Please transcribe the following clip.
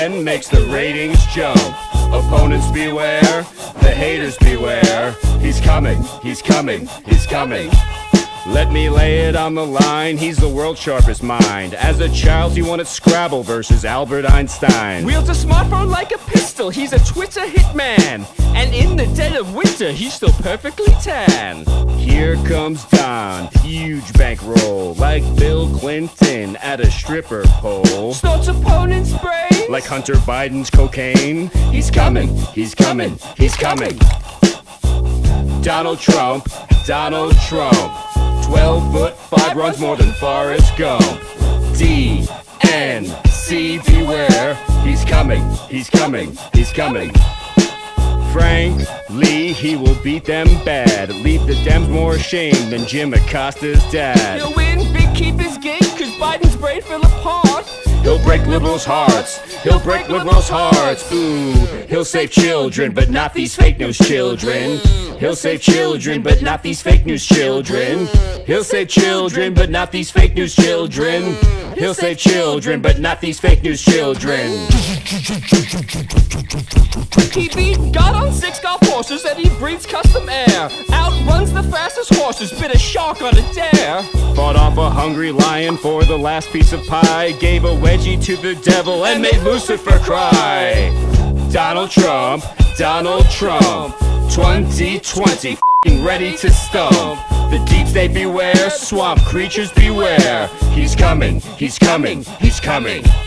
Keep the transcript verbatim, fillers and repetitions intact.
ten makes the ratings jump. Opponents beware, the haters beware. He's coming, he's coming, he's coming. Let me lay it on the line, he's the world's sharpest mind. As a child he wanted Scrabble versus Albert Einstein. Wields a smartphone like a pistol, he's a Twitter hitman. And in the dead of winter, he's still perfectly tan. Here comes Don, huge bankroll, like Bill Clinton at a stripper pole. Snorts opponent's brains like Hunter Biden's cocaine. He's coming, he's coming, he's coming. Donald Trump, Donald Trump. Twelve foot five, runs more than Forrest Gump. D N C beware. He's coming, he's coming, he's coming. Frank Lee, he will beat them bad. Leave the Dems more ashamed than Jim Acosta's dad. He'll win big, keep his gig, cause Biden's brain fell apart. He'll break liberals' hearts, he'll break liberals' hearts. Ooh, he'll save children, but not these fake news children. He'll save children, but not these fake news children. He'll save children, but not these fake news children. He'll save children, but not these fake news children. He beat God on six golf horses and he breathes custom air. Outruns the fastest horses, bit a shark on a dare. Fought off a hungry lion for the last piece of pie. Gave a wedgie to the devil and made Lucifer cry. Donald Trump, Donald Trump, twenty twenty, f***ing ready to stump. The deep state beware, swamp creatures beware. He's coming, he's coming, he's coming.